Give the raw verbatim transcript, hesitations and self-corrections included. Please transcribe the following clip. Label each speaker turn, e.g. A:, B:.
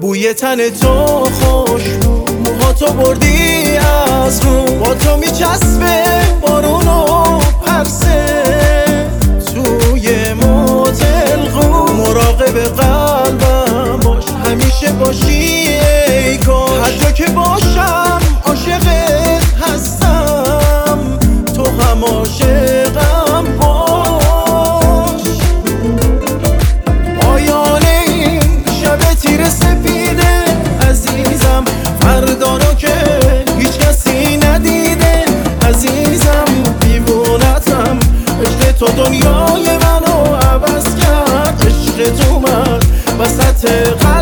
A: بوی تن تو خوش موها تو بردی از رو، با تو میچسبه بارون و پرسه توی موتل قو. مراقب قلبم باش همیشه باشی ای کاش، حتی که باشم عاشقت هستم تو هم عاشقم باش. پایان این شب تیره سپیده عزیزم، فردا رو که هیچ کسی ندیده عزیزم. دیوونتم عشق تو دنیای منو عوض کرد، عشق تو اومد وسط قلبم